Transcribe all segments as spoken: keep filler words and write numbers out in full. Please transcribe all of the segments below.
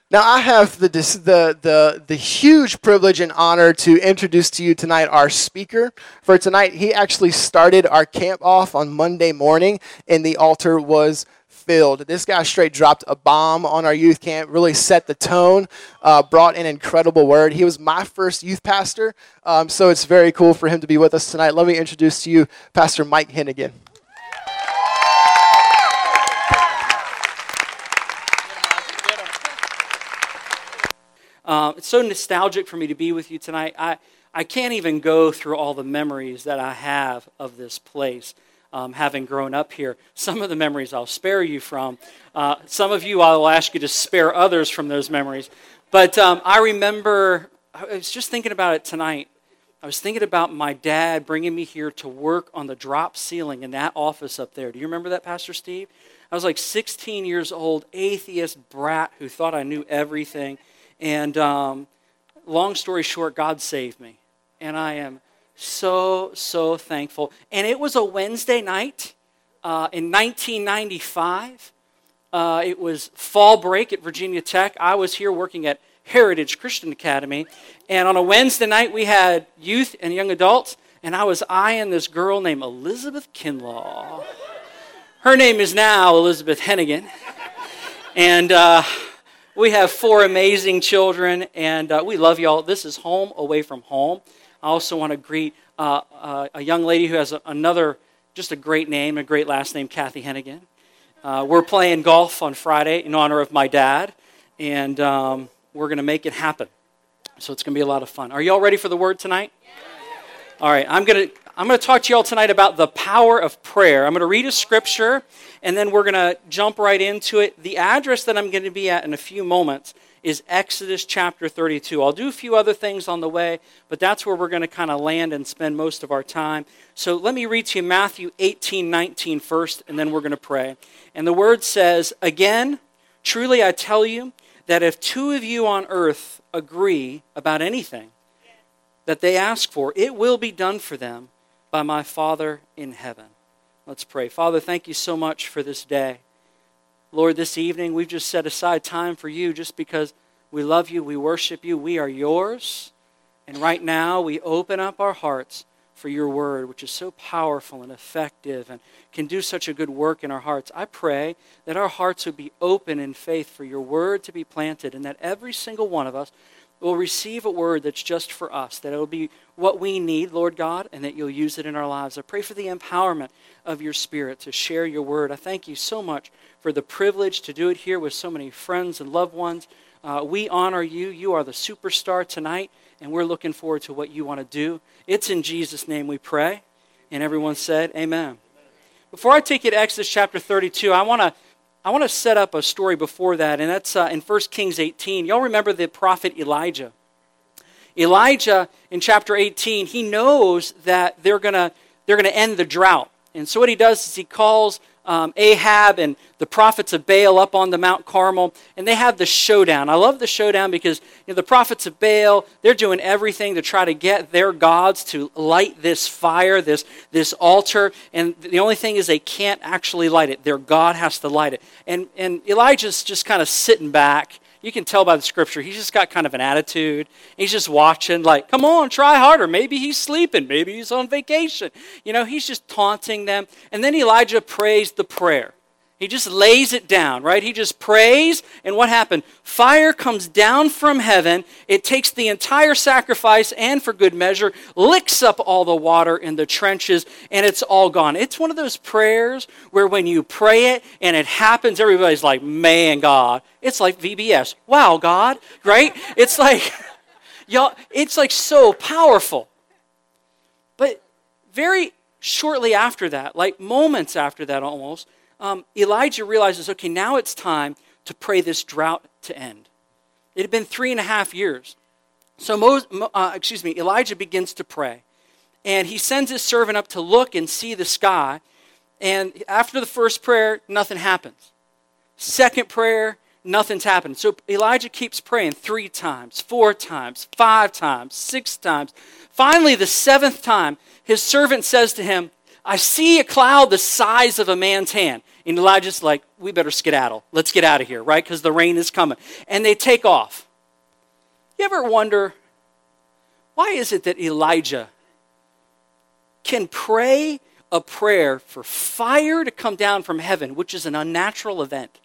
Now, I have the, dis- the the the huge privilege and honor to introduce to you tonight our speaker for tonight. He actually started our camp off on Monday morning, and the altar was filled. This guy straight dropped a bomb on our youth camp, really set the tone, uh, brought an incredible word. He was my first youth pastor, um, so it's very cool for him to be with us tonight. Let me introduce to you Pastor Mike Hennigan. Um, it's so nostalgic for me to be with you tonight. I, I can't even go through all the memories that I have of this place, um, having grown up here. Some of the memories I'll spare you from. Uh, some of you I will ask you to spare others from those memories. But um, I remember, I was just thinking about it tonight. I was thinking about my dad bringing me here to work on the drop ceiling in that office up there. Do you remember that, Pastor Steve? I was like sixteen years old, atheist brat who thought I knew everything. And um, long story short, God saved me. And I am so, so thankful. And it was a Wednesday night uh, in nineteen ninety-five. Uh, it was fall break at Virginia Tech. I was here working at Heritage Christian Academy. And on a Wednesday night, we had youth and young adults. And I was eyeing this girl named Elizabeth Kinlaw. Her name is now Elizabeth Hennigan. And... Uh, We have four amazing children, and uh, we love y'all. This is Home Away from Home. I also want to greet uh, uh, a young lady who has a, another, just a great name, a great last name, Kathy Hennigan. Uh, we're playing golf on Friday in honor of my dad, and um, we're going to make it happen. So it's going to be a lot of fun. Are y'all ready for the word tonight? All right, I'm going to I'm going to talk to y'all tonight about the power of prayer. I'm going to read a scripture, and then we're going to jump right into it. The address that I'm going to be at in a few moments is Exodus chapter thirty-two. I'll do a few other things on the way, but that's where we're going to kind of land and spend most of our time. So let me read to you Matthew eighteen nineteen first, and then we're going to pray. And the word says, "Again, truly I tell you that if two of you on earth agree about anything that they ask for, it will be done for them by my Father in heaven." Let's pray. Father, thank you so much for this day. Lord, this evening we've just set aside time for you just because we love you, we worship you, we are yours. And right now we open up our hearts for your word, which is so powerful and effective and can do such a good work in our hearts. I pray that our hearts would be open in faith for your word to be planted, and that every single one of us will receive a word that's just for us, that it will be what we need, Lord God, and that you'll use it in our lives. I pray for the empowerment of your Spirit to share your word. I thank you so much for the privilege to do it here with so many friends and loved ones. Uh, we honor you. You are the superstar tonight, and we're looking forward to what you want to do. It's in Jesus' name we pray. And everyone said, amen. Before I take you to Exodus chapter thirty-two, I want to I want to set up a story before that, and that's uh, in First Kings eighteen. Y'all remember the prophet Elijah. Elijah, in chapter eighteen, he knows that they're going to they're going to end the drought. And so what he does is he calls um, Ahab and the prophets of Baal up on the Mount Carmel, and they have the showdown. I love the showdown because you know, the prophets of Baal, they're doing everything to try to get their gods to light this fire, this, this altar, and the only thing is they can't actually light it. Their God has to light it. And, and Elijah's just kind of sitting back. You can tell by the scripture, he's just got kind of an attitude. He's just watching like, come on, try harder. Maybe he's sleeping. Maybe he's on vacation. You know, he's just taunting them. And then Elijah prays the prayer. He just lays it down, right? He just prays, and what happened? Fire comes down from heaven. It takes the entire sacrifice, and for good measure, licks up all the water in the trenches, and it's all gone. It's one of those prayers where when you pray it, and it happens, everybody's like, man, God. It's like V B S. Wow, God, right? It's like, y'all, it's like so powerful. But very shortly after that, like moments after that almost, Um, Elijah realizes, okay, now it's time to pray this drought to end. It had been three and a half years. So, Moses, uh, excuse me, Elijah begins to pray. And he sends his servant up to look and see the sky. And after the first prayer, nothing happens. Second prayer, nothing's happened. So Elijah keeps praying three times, four times, five times, six times. Finally, the seventh time, his servant says to him, I see a cloud the size of a man's hand. And Elijah's like, we better skedaddle. Let's get out of here, right? Because the rain is coming. And they take off. You ever wonder, why is it that Elijah can pray a prayer for fire to come down from heaven, which is an unnatural event?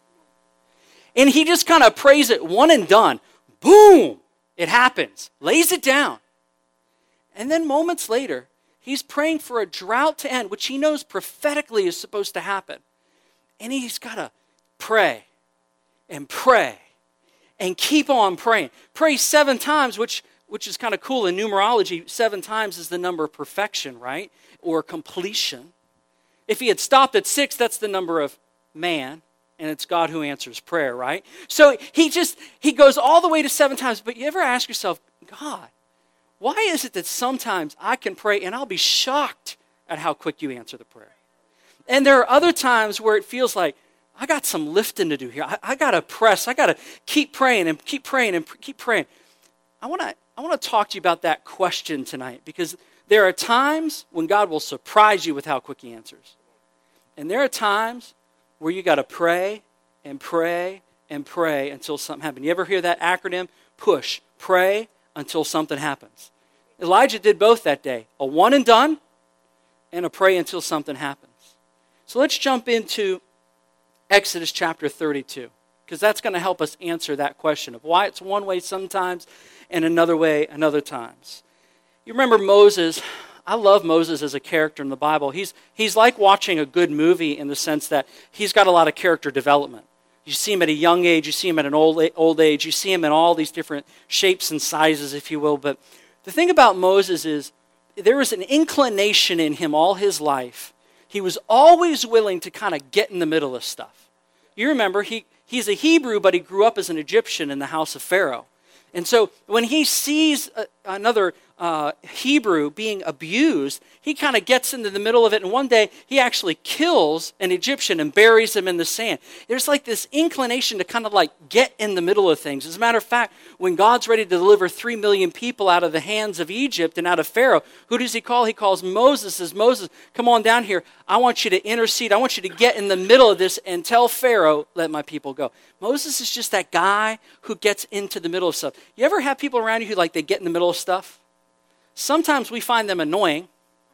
And he just kind of prays it one and done. Boom! It happens. Lays it down. And then moments later, he's praying for a drought to end, which he knows prophetically is supposed to happen. And he's got to pray and pray and keep on praying. Pray seven times, which, which is kind of cool in numerology. Seven times is the number of perfection, right? Or completion. If he had stopped at six, that's the number of man. And it's God who answers prayer, right? So he just, he goes all the way to seven times. But you ever ask yourself, God, why is it that sometimes I can pray and I'll be shocked at how quick you answer the prayer? And there are other times where it feels like, I got some lifting to do here. I, I got to press. I got to keep praying and keep praying and pr- keep praying. I want to I want to talk to you about that question tonight, because there are times when God will surprise you with how quick he answers. And there are times where you got to pray and pray and pray until something happens. You ever hear that acronym? PUSH. Pray until something happens. Elijah did both that day. A one and done and a pray until something happens. So let's jump into Exodus chapter thirty-two, because that's going to help us answer that question of why it's one way sometimes and another way another times. You remember Moses. I love Moses as a character in the Bible. He's, he's like watching a good movie in the sense that he's got a lot of character development. You see him at a young age, you see him at an old, old age, you see him in all these different shapes and sizes, if you will. But the thing about Moses is there was an inclination in him all his life. He was always willing to kind of get in the middle of stuff. You remember, he, he's a Hebrew, but he grew up as an Egyptian in the house of Pharaoh. And so when he sees a, another uh, Hebrew being abused, he kind of gets into the middle of it. And one day, he actually kills an Egyptian and buries him in the sand. There's like this inclination to kind of like get in the middle of things. As a matter of fact, when God's ready to deliver three million people out of the hands of Egypt and out of Pharaoh, who does he call? He calls Moses. Says, Moses, come on down here. I want you to intercede. I want you to get in the middle of this and tell Pharaoh, let my people go. Moses is just that guy who gets into the middle of stuff. You ever have people around you who like they get in the middle of stuff? Sometimes we find them annoying,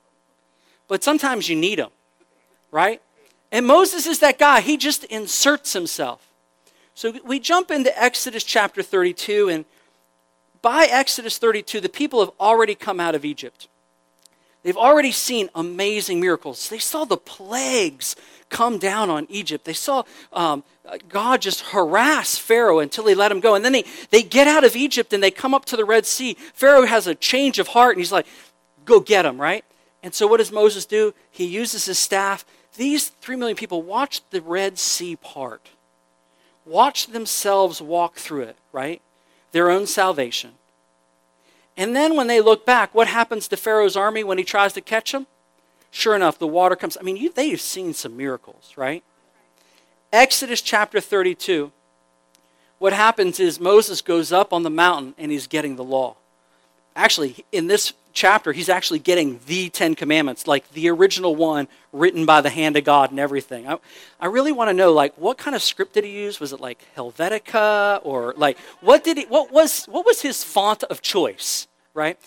but sometimes you need them, right? And Moses is that guy. He just inserts himself. So we jump into Exodus chapter thirty-two, and by Exodus thirty-two, the people have already come out of Egypt. They've already seen amazing miracles. They saw the plagues come down on Egypt. They saw um, God just harass Pharaoh until he let him go. And then they, they get out of Egypt and they come up to the Red Sea. Pharaoh has a change of heart and he's like, go get them, right? And so what does Moses do? He uses his staff. These three million people watched the Red Sea part. Watched themselves walk through it, right? Their own salvation. And then when they look back, what happens to Pharaoh's army when he tries to catch them? Sure enough, the water comes. I mean, you, they've seen some miracles, right? Exodus chapter thirty-two, what happens is Moses goes up on the mountain and he's getting the law. Actually, in this chapter, he's actually getting the Ten Commandments, like the original one written by the hand of God and everything. I, I really want to know, like, what kind of script did he use? Was it like Helvetica or like, what did he, what was, what was his font of choice, right?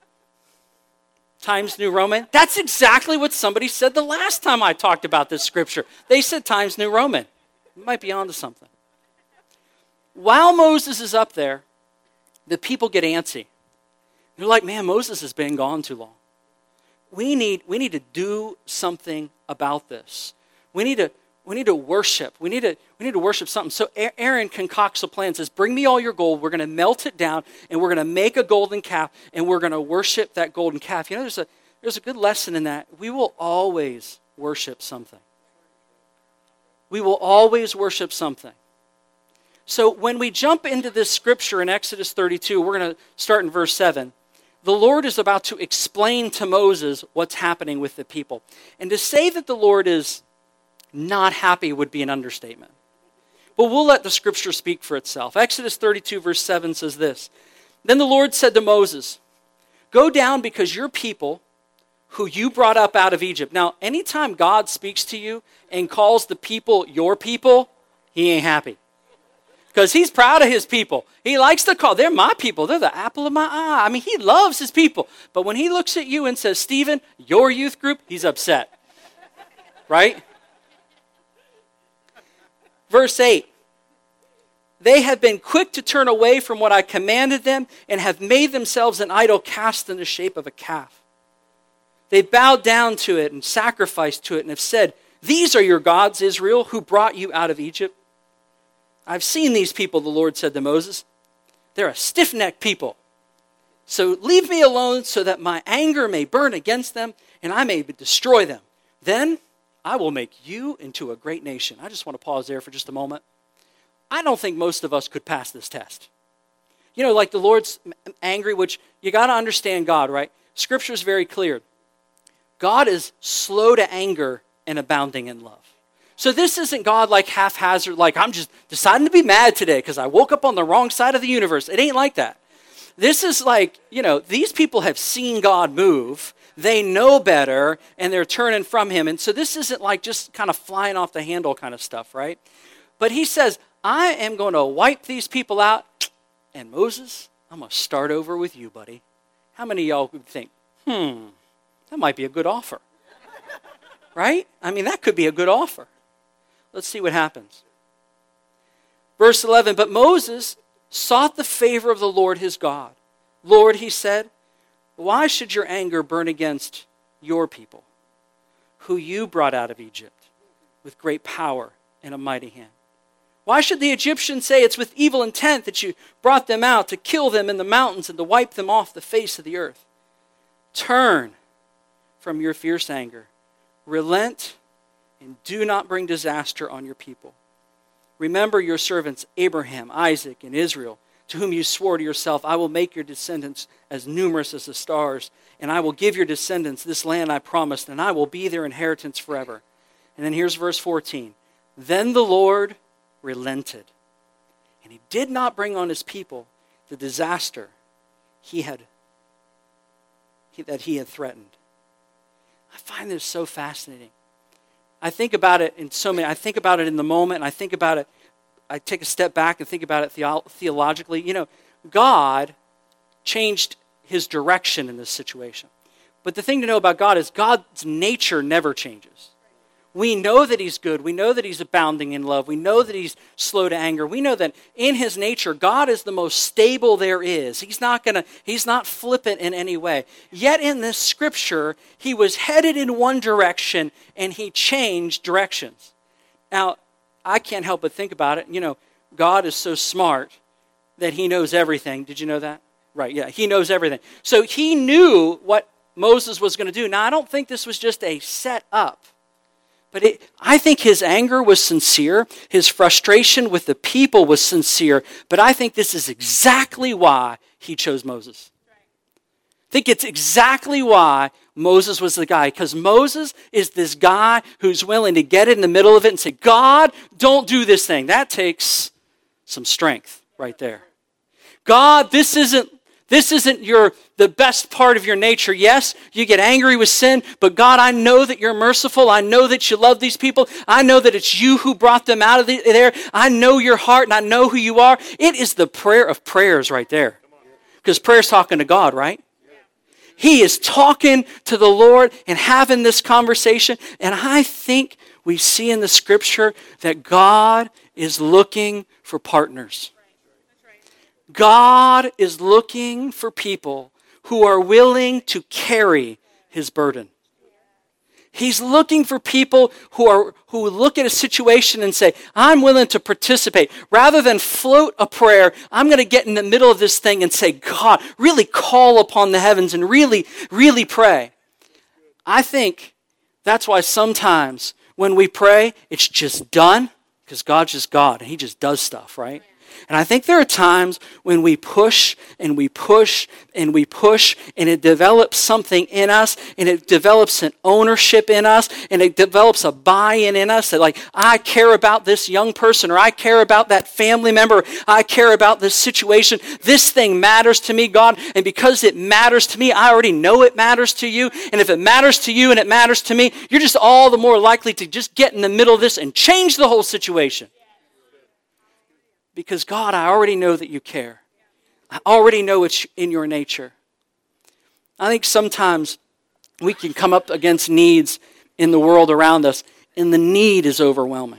Times New Roman. That's exactly what somebody said the last time I talked about this scripture. They said Times New Roman. You might be onto something. While Moses is up there, the people get antsy. They're like, man, Moses has been gone too long. We need, we need to do something about this. We need to, we need to worship. We need to, we need to worship something. So Aaron concocts a plan, says, bring me all your gold. We're going to melt it down, and we're going to make a golden calf, and we're going to worship that golden calf. You know, there's a, there's a good lesson in that. We will always worship something. We will always worship something. So when we jump into this scripture in Exodus thirty-two, we're going to start in verse seven. The Lord is about to explain to Moses what's happening with the people. And to say that the Lord is not happy would be an understatement. But we'll let the scripture speak for itself. Exodus thirty-two verse seven says this. Then the Lord said to Moses, go down because your people, who you brought up out of Egypt. Now, anytime God speaks to you and calls the people your people, he ain't happy. Because he's proud of his people. He likes to call, they're my people. They're the apple of my eye. I mean, he loves his people. But when he looks at you and says, Stephen, your youth group, he's upset. Right? Verse eight. They have been quick to turn away from what I commanded them and have made themselves an idol cast in the shape of a calf. They bowed down to it and sacrificed to it and have said, these are your gods, Israel, who brought you out of Egypt. I've seen these people, the Lord said to Moses. They're a stiff-necked people. So leave me alone so that my anger may burn against them and I may destroy them. Then I will make you into a great nation. I just want to pause there for just a moment. I don't think most of us could pass this test. You know, like the Lord's angry, which you got to understand God, right? Scripture is very clear. God is slow to anger and abounding in love. So this isn't God like haphazard, like I'm just deciding to be mad today because I woke up on the wrong side of the universe. It ain't like that. This is like, you know, these people have seen God move. They know better, and they're turning from him. And so this isn't like just kind of flying off the handle kind of stuff, right? But he says, I am going to wipe these people out. And Moses, I'm going to start over with you, buddy. How many of y'all would think, hmm, that might be a good offer? Right? I mean, that could be a good offer. Let's see what happens. Verse eleven, but Moses sought the favor of the Lord his God. Lord, he said, why should your anger burn against your people, who you brought out of Egypt with great power and a mighty hand? Why should the Egyptians say it's with evil intent that you brought them out to kill them in the mountains and to wipe them off the face of the earth? Turn from your fierce anger. Relent and do not bring disaster on your people. Remember your servants Abraham, Isaac, and Israel, to whom you swore to yourself, I will make your descendants as numerous as the stars, and I will give your descendants this land I promised, and I will be their inheritance forever. And then here's verse fourteen. Then the Lord relented, and he did not bring on his people the disaster he had he, that he had threatened. I find this so fascinating. I think about it in so many, I think about it in the moment, and I think about it, I take a step back and think about it theo- theologically. You know, God changed his direction in this situation. But the thing to know about God is God's nature never changes. We know that he's good. We know that he's abounding in love. We know that he's slow to anger. We know that in his nature, God is the most stable there is. He's not gonna, he's not flippant in any way. Yet in this scripture, he was headed in one direction and he changed directions. Now, I can't help but think about it. You know, God is so smart that he knows everything. Did you know that? Right, yeah, he knows everything. So he knew what Moses was going to do. Now, I don't think this was just a set up. But it, I think his anger was sincere. His frustration with the people was sincere. But I think this is exactly why he chose Moses. I think it's exactly why Moses was the guy. Because Moses is this guy who's willing to get in the middle of it and say, God, don't do this thing. That takes some strength right there. God, this isn't This isn't your the best part of your nature. Yes, you get angry with sin, but God, I know that you're merciful. I know that you love these people. I know that it's you who brought them out of the, there. I know your heart and I know who you are. It is the prayer of prayers right there. Because prayer's talking to God, right? He is talking to the Lord and having this conversation. And I think we see in the scripture that God is looking for partners. God is looking for people who are willing to carry his burden. He's looking for people who are who look at a situation and say, I'm willing to participate. Rather than float a prayer, I'm going to get in the middle of this thing and say, God, really call upon the heavens and really, really pray. I think that's why sometimes when we pray, it's just done because God's just God and he just does stuff, right? And I think there are times when we push and we push and we push and it develops something in us and it develops an ownership in us and it develops a buy-in in us that like, I care about this young person or I care about that family member. I care about this situation. This thing matters to me, God. And because it matters to me, I already know it matters to you. And if it matters to you and it matters to me, you're just all the more likely to just get in the middle of this and change the whole situation. Because God, I already know that you care. I already know it's in your nature. I think sometimes we can come up against needs in the world around us, and the need is overwhelming.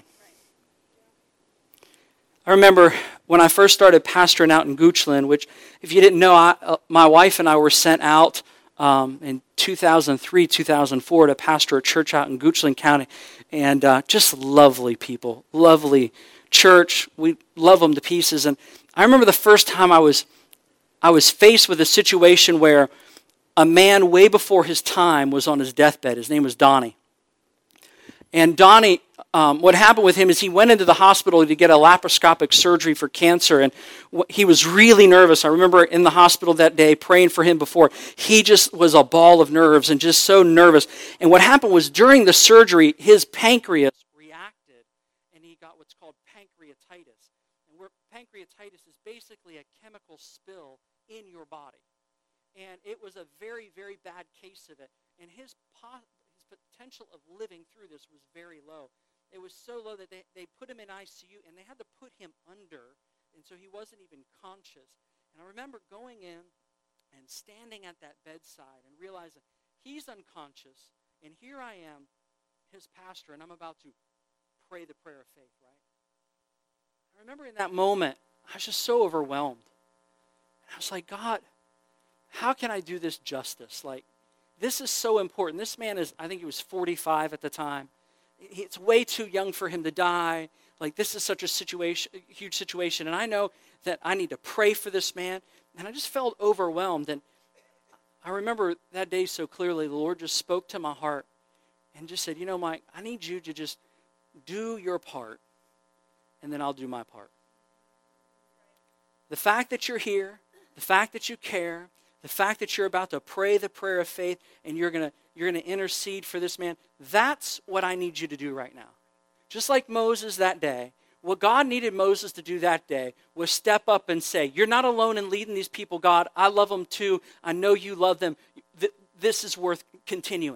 I remember when I first started pastoring out in Goochland, which, if you didn't know, I, uh, my wife and I were sent out um, in two thousand three, two thousand four to pastor a church out in Goochland County, and uh, just lovely people, lovely church. We love them to pieces. And I remember the first time I was I was faced with a situation where a man way before his time was on his deathbed. His name was Donnie. And Donnie, um, what happened with him is he went into the hospital to get a laparoscopic surgery for cancer, and he was really nervous. I remember in the hospital that day praying for him before. He just was a ball of nerves and just so nervous. And what happened was during the surgery, his pancreas pancreatitis. And where pancreatitis is basically a chemical spill in your body. And it was a very, very bad case of it. And his, po- his potential of living through this was very low. It was so low that they, they put him in I C U and they had to put him under. And so he wasn't even conscious. And I remember going in and standing at that bedside and realizing he's unconscious. And here I am, his pastor, and I'm about to pray the prayer of faith, right? I remember in that moment, I was just so overwhelmed. I was like, God, how can I do this justice? Like, this is so important. This man is, I think he was forty-five at the time. It's way too young for him to die. Like, this is such a situation, a huge situation. And I know that I need to pray for this man. And I just felt overwhelmed. And I remember that day so clearly, the Lord just spoke to my heart and just said, you know, Mike, I need you to just do your part, and then I'll do my part. The fact that you're here, the fact that you care, the fact that you're about to pray the prayer of faith and you're going to you're going to intercede for this man, that's what I need you to do right now. Just like Moses that day, what God needed Moses to do that day was step up and say, you're not alone in leading these people, God. I love them too. I know you love them. This is worth continuing.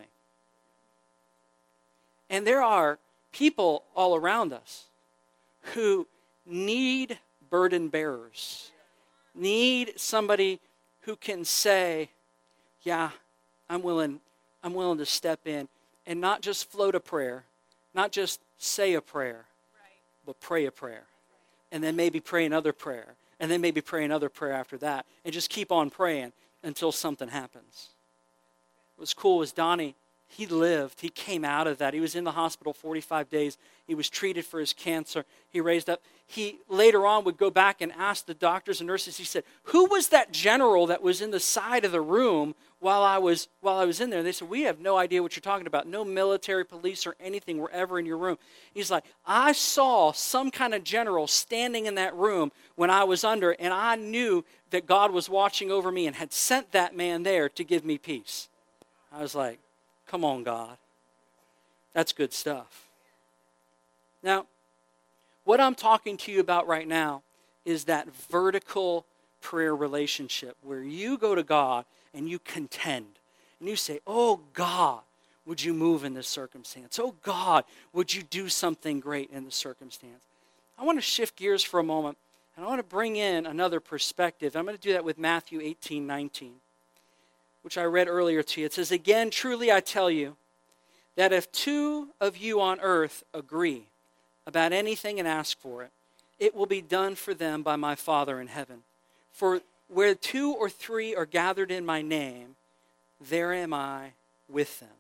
And there are people all around us who need burden bearers, need somebody who can say, yeah, I'm willing, I'm willing to step in and not just float a prayer, not just say a prayer, but pray a prayer. And then maybe pray another prayer. And then maybe pray another prayer after that. And just keep on praying until something happens. What's cool was Donnie, he lived. He came out of that. He was in the hospital forty-five days. He was treated for his cancer. He raised up. He later on would go back and ask the doctors and nurses, he said, who was that general that was in the side of the room while I was while I was in there? And they said, we have no idea what you're talking about. No military, police, or anything were ever in your room. He's like, I saw some kind of general standing in that room when I was under, and I knew that God was watching over me and had sent that man there to give me peace. I was like, come on, God. That's good stuff. Now, what I'm talking to you about right now is that vertical prayer relationship where you go to God and you contend. And you say, oh, God, would you move in this circumstance? Oh, God, would you do something great in this circumstance? I want to shift gears for a moment, and I want to bring in another perspective. I'm going to do that with Matthew eighteen nineteen. Which I read earlier to you. It says, again, truly I tell you, that if two of you on earth agree about anything and ask for it, it will be done for them by my Father in heaven. For where two or three are gathered in my name, there am I with them.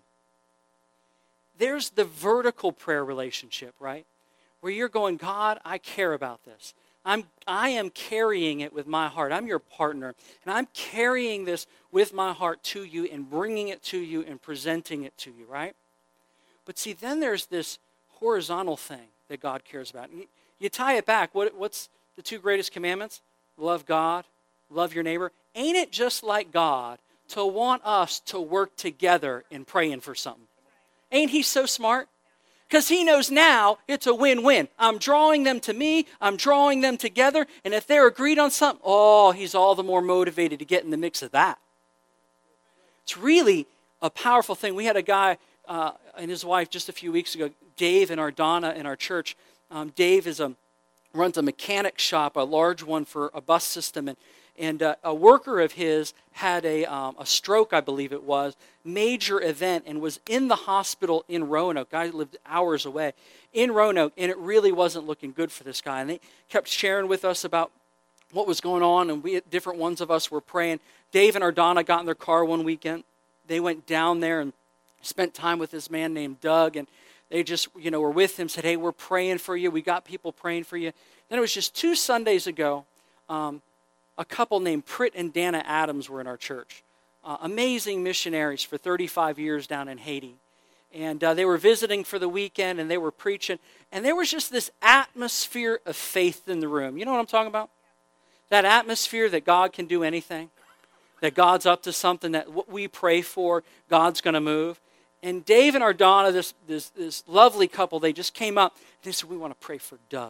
There's the vertical prayer relationship, right? Where you're going, God, I care about this. I'm, I am carrying it with my heart. I'm your partner. And I'm carrying this with my heart to you and bringing it to you and presenting it to you, right? But see, then there's this horizontal thing that God cares about. And you, you tie it back. What, what's the two greatest commandments? Love God, love your neighbor. Ain't it just like God to want us to work together in praying for something? Ain't he so smart? Because he knows now it's a win-win. I'm drawing them to me. I'm drawing them together. And if they're agreed on something, oh, he's all the more motivated to get in the mix of that. It's really a powerful thing. We had a guy uh, and his wife just a few weeks ago, Dave and Ardana in our church. Um, Dave is a, runs a mechanic shop, a large one for a bus system. And, and uh, a worker of his had a, um, a stroke, I believe it was, major event, and was in the hospital in Roanoke. Guy lived hours away in Roanoke, and it really wasn't looking good for this guy. And they kept sharing with us about what was going on, and we, different ones of us were praying. Dave and Ardana got in their car one weekend. They went down there and spent time with this man named Doug, and they just, you know, were with him, said, hey, we're praying for you. We got people praying for you. Then it was just two Sundays ago, um, a couple named Pritt and Dana Adams were in our church. Uh, amazing missionaries for thirty-five years down in Haiti. And uh, they were visiting for the weekend, and they were preaching. And there was just this atmosphere of faith in the room. You know what I'm talking about? That atmosphere that God can do anything. That God's up to something, that what we pray for, God's going to move. And Dave and Ardana, this, this, this lovely couple, they just came up. They said, we want to pray for Doug.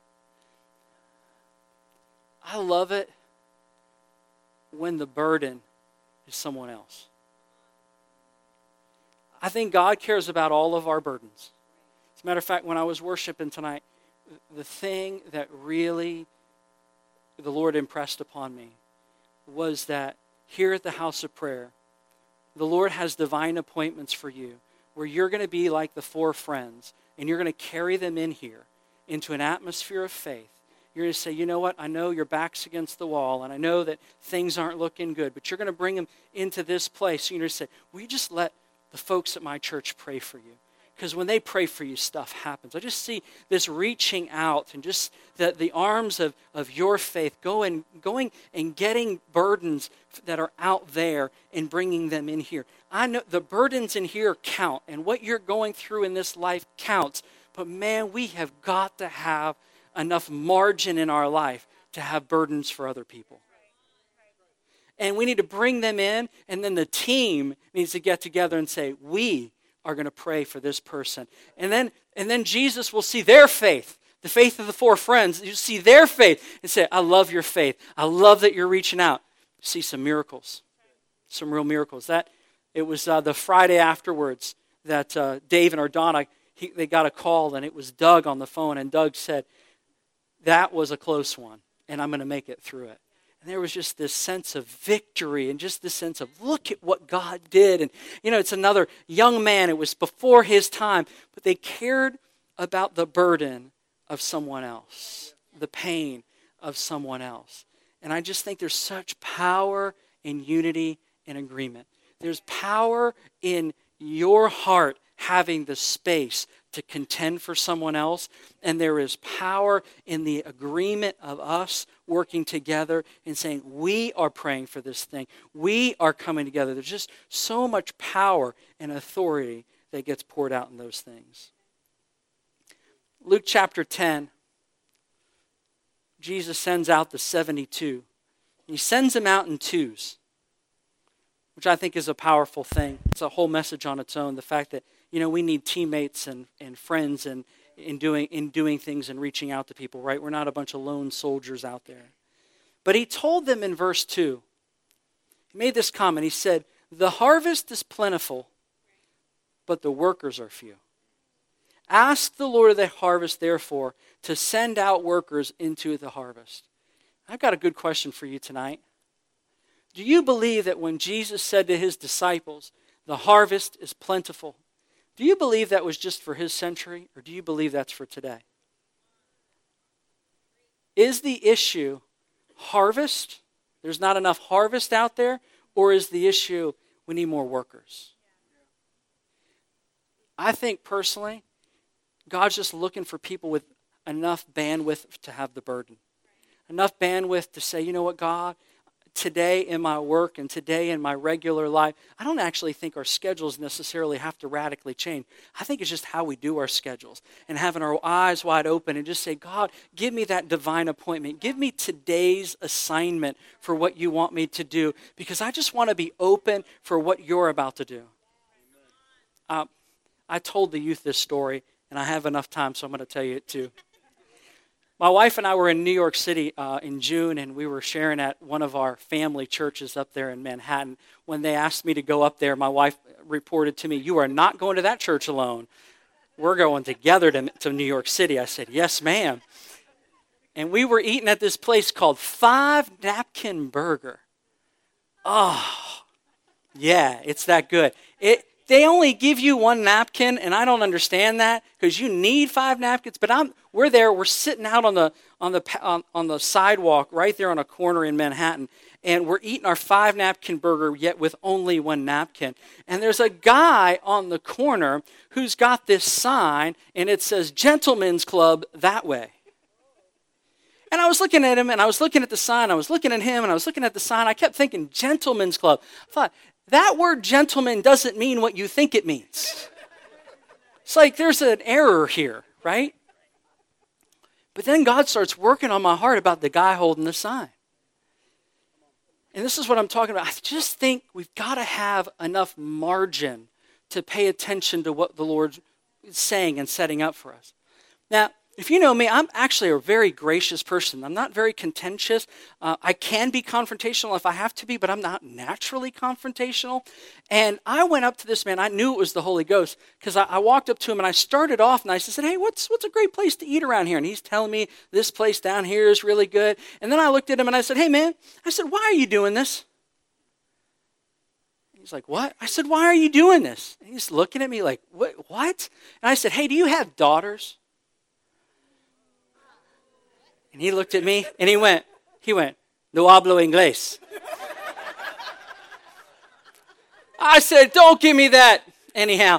I love it when the burden is someone else. I think God cares about all of our burdens. As a matter of fact, when I was worshiping tonight, the thing that really the Lord impressed upon me was that here at the House of Prayer, the Lord has divine appointments for you where you're going to be like the four friends, and you're going to carry them in here into an atmosphere of faith. You're going to say, you know what, I know your back's against the wall, and I know that things aren't looking good, but you're going to bring them into this place. You're going to say, will you just let the folks at my church pray for you? Because when they pray for you, stuff happens. I just see this reaching out and just the, the arms of, of your faith going, going and getting burdens that are out there and bringing them in here. I know the burdens in here count, and what you're going through in this life counts. But man, we have got to have enough margin in our life to have burdens for other people. And we need to bring them in, and then the team needs to get together and say, we are going to pray for this person. And then, and then Jesus will see their faith, the faith of the four friends. You see their faith and say, I love your faith. I love that you're reaching out. See some miracles, some real miracles. That it was uh, the Friday afterwards that uh, Dave and Ardana, he, they got a call, and it was Doug on the phone, and Doug said, that was a close one, and I'm going to make it through it. And there was just this sense of victory and just this sense of, look at what God did. And, you know, it's another young man. It was before his time. But they cared about the burden of someone else, the pain of someone else. And I just think there's such power in unity and agreement. There's power in your heart having the space to contend for someone else, and there is power in the agreement of us working together and saying, we are praying for this thing. We are coming together. There's just so much power and authority that gets poured out in those things. Luke chapter ten, Jesus sends out the seventy-two. He sends them out in twos, which I think is a powerful thing. It's a whole message on its own, the fact that, you know, we need teammates and, and friends and in doing in doing things and reaching out to people, right? We're not a bunch of lone soldiers out there. But he told them in verse two, he made this comment. He said, the harvest is plentiful, but the workers are few. Ask the Lord of the harvest, therefore, to send out workers into the harvest. I've got a good question for you tonight. Do you believe that when Jesus said to his disciples, the harvest is plentiful, do you believe that was just for his century, or do you believe that's for today? Is the issue harvest? There's not enough harvest out there, or is the issue we need more workers? I think personally, God's just looking for people with enough bandwidth to have the burden. Enough bandwidth to say, you know what, God, today in my work and today in my regular life, I don't actually think our schedules necessarily have to radically change. I think it's just how we do our schedules and having our eyes wide open and just say, God, give me that divine appointment. Give me today's assignment for what you want me to do, because I just want to be open for what you're about to do. Uh, I told the youth this story, and I have enough time, so I'm going to tell you it too. My wife and I were in New York City uh, in June, and we were sharing at one of our family churches up there in Manhattan. When they asked me to go up there, my wife reported to me, "You are not going to that church alone. We're going together to, to New York City." I said, "Yes, ma'am." And we were eating at this place called Five Napkin Burger. Oh, yeah, it's that good. It. They only give you one napkin, and I don't understand that, because you need five napkins. But I'm, we're there. We're sitting out on the on the on, on the sidewalk right there on a corner in Manhattan, and we're eating our five napkin burger, yet with only one napkin. And there's a guy on the corner who's got this sign, and it says "Gentlemen's Club that way." And I was looking at him, and I was looking at the sign. I was looking at him, and I was looking at the sign. I kept thinking, "Gentlemen's Club." I thought, that word gentleman doesn't mean what you think it means. It's like there's an error here, right? But then God starts working on my heart about the guy holding the sign. And this is what I'm talking about. I just think we've got to have enough margin to pay attention to what the Lord's saying and setting up for us. Now, if you know me, I'm actually a very gracious person. I'm not very contentious. Uh, I can be confrontational if I have to be, but I'm not naturally confrontational. And I went up to this man. I knew it was the Holy Ghost, because I, I walked up to him and I started off and I said, "Hey, what's what's a great place to eat around here?" And he's telling me this place down here is really good. And then I looked at him and I said, "Hey, man," I said, "why are you doing this?" He's like, "What?" I said, "Why are you doing this?" And he's looking at me like, "What? What?" And I said, "Hey, do you have daughters?" And he looked at me, and he went, he went, "No hablo inglés." I said, "Don't give me that." Anyhow.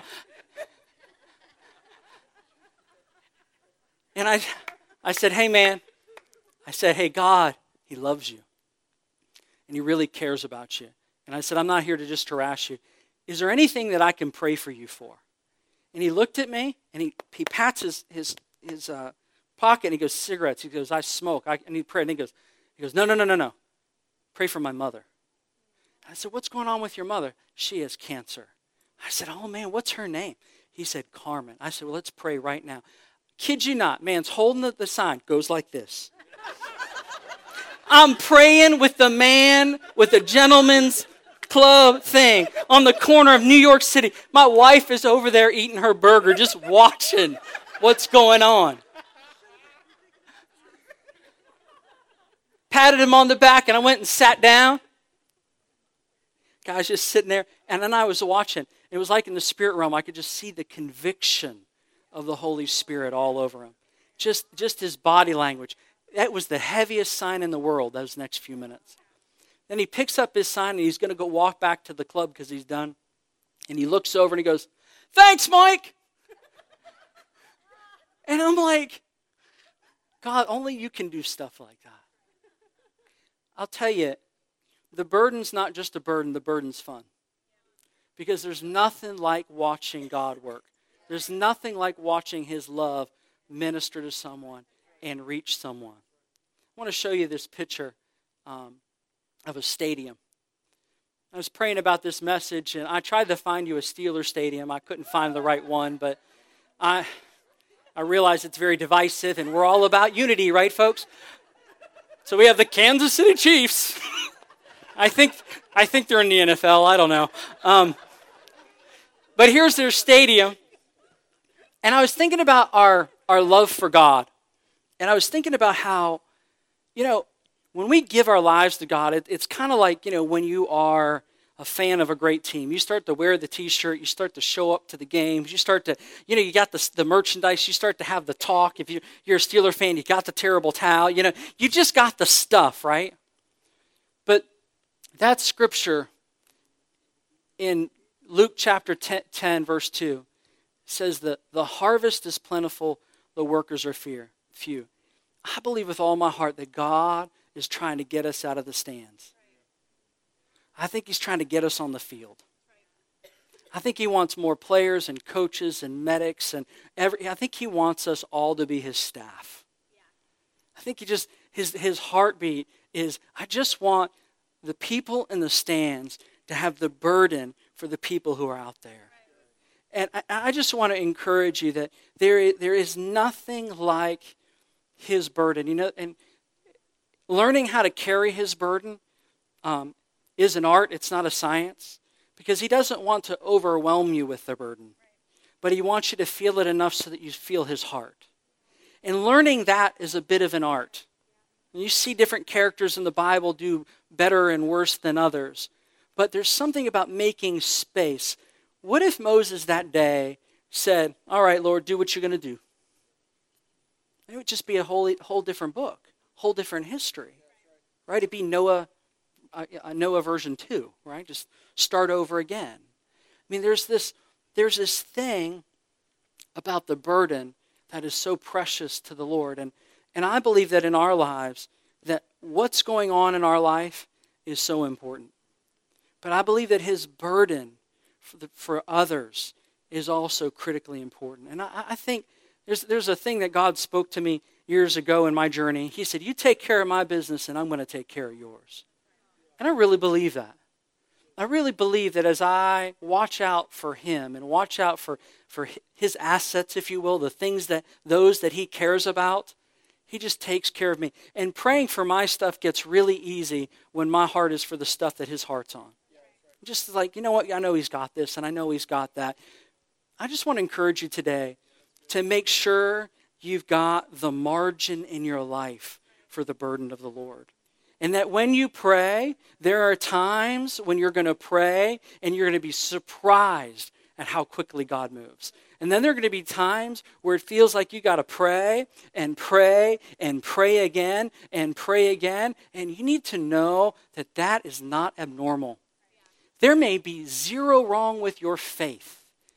And I, I said, "Hey, man." I said, "Hey, God, He loves you. And He really cares about you." And I said, "I'm not here to just harass you. Is there anything that I can pray for you for?" And he looked at me, and he, he pats his, his, his uh, pocket, and he goes, "Cigarettes." He goes, "I smoke. I need prayer." And he goes, he goes, "No, no, no, no, no. Pray for my mother." I said, "What's going on with your mother?" "She has cancer." I said, "Oh, man, what's her name?" He said, "Carmen." I said, "Well, let's pray right now." Kid you not, man's holding the, the sign, goes like this. I'm praying with the man with the gentleman's club thing on the corner of New York City. My wife is over there eating her burger, just watching what's going on. Patted him on the back, and I went and sat down. Guy's just sitting there, and then I was watching. It was like in the spirit realm, I could just see the conviction of the Holy Spirit all over him. Just, just his body language. That was the heaviest sign in the world, those next few minutes. Then he picks up his sign, and he's going to go walk back to the club because he's done. And he looks over, and he goes, "Thanks, Mike." And I'm like, God, only you can do stuff like that. I'll tell you, the burden's not just a burden, the burden's fun. Because there's nothing like watching God work. There's nothing like watching His love minister to someone and reach someone. I want to show you this picture um, of a stadium. I was praying about this message, and I tried to find you a Steelers stadium. I couldn't find the right one, but I, I realize it's very divisive, and we're all about unity, right, folks? So we have the Kansas City Chiefs. I think I think they're in the N F L. I don't know. Um, but here's their stadium. And I was thinking about our, our love for God. And I was thinking about how, you know, when we give our lives to God, it, it's kind of like, you know, when you are a fan of a great team. You start to wear the T-shirt. You start to show up to the games. You start to, you know, you got the, the merchandise. You start to have the talk. If you, you're a Steeler fan, you got the terrible towel. You know, you just got the stuff, right? But that scripture in Luke chapter ten, ten verse two says that the harvest is plentiful, the workers are few. I believe with all my heart that God is trying to get us out of the stands. I think he's trying to get us on the field. I think he wants more players and coaches and medics and every. I think he wants us all to be his staff. I think he just his his heartbeat is, I just want the people in the stands to have the burden for the people who are out there. And I, I just want to encourage you that there there is nothing like his burden. You know, and learning how to carry his burden um, is an art. It's not a science. Because he doesn't want to overwhelm you with the burden. But he wants you to feel it enough so that you feel his heart. And learning that is a bit of an art. And you see different characters in the Bible do better and worse than others. But there's something about making space. What if Moses that day said, all right, Lord, do what you're going to do? It would just be a whole, whole different book, whole different history. Right? It'd be Noah, uh, Noah version two, right? Just start over again. I mean, there's this, there's this thing about the burden that is so precious to the Lord. And, and I believe that in our lives, that what's going on in our life is so important. But I believe that his burden for, the, for others is also critically important. And I, I think there's, there's a thing that God spoke to me years ago in my journey. He said, you take care of my business and I'm going to take care of yours. And I really believe that. I really believe that as I watch out for him and watch out for, for his assets, if you will, the things that, those that he cares about, he just takes care of me. And praying for my stuff gets really easy when my heart is for the stuff that his heart's on. Just like, you know what, I know he's got this and I know he's got that. I just want to encourage you today to make sure you've got the margin in your life for the burden of the Lord. And that when you pray, there are times when you're going to pray and you're going to be surprised at how quickly God moves. And then there are going to be times where it feels like you got to pray and pray and pray again and pray again. And you need to know that that is not abnormal. There may be zero wrong with your faith.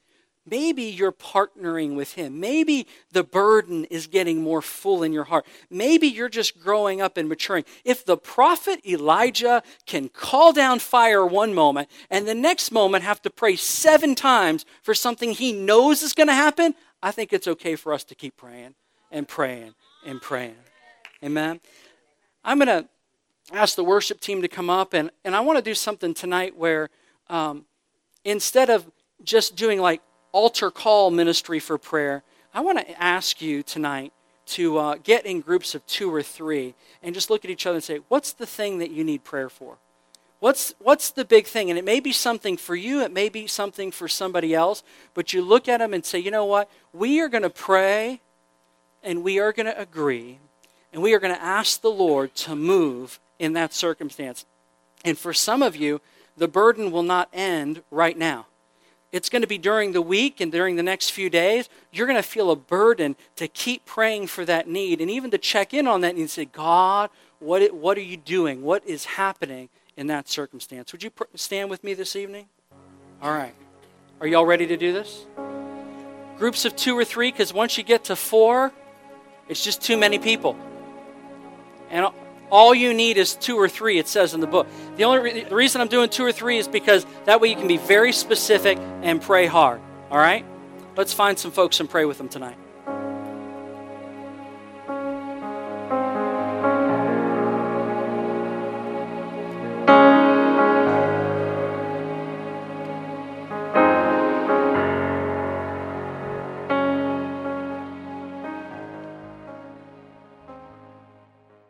Maybe you're partnering with him. Maybe the burden is getting more full in your heart. Maybe you're just growing up and maturing. If the prophet Elijah can call down fire one moment and the next moment have to pray seven times for something he knows is going to happen, I think it's okay for us to keep praying and praying and praying. Amen? I'm going to ask the worship team to come up, and, and I want to do something tonight where um, instead of just doing like altar call ministry for prayer, I want to ask you tonight to uh, get in groups of two or three and just look at each other and say, what's the thing that you need prayer for? What's what's the big thing? And it may be something for you, it may be something for somebody else, but you look at them and say, you know what? We are going to pray and we are going to agree and we are going to ask the Lord to move in that circumstance. And for some of you, the burden will not end right now. It's going to be during the week and during the next few days. You're going to feel a burden to keep praying for that need and even to check in on that need and say, God, what, what are you doing? What is happening in that circumstance? Would you pr- stand with me this evening? All right. Are y'all ready to do this? Groups of two or three, because once you get to four, it's just too many people. And all you need is two or three, it says in the book. The only re- the reason I'm doing two or three is because that way you can be very specific and pray hard. All right? Let's find some folks and pray with them tonight.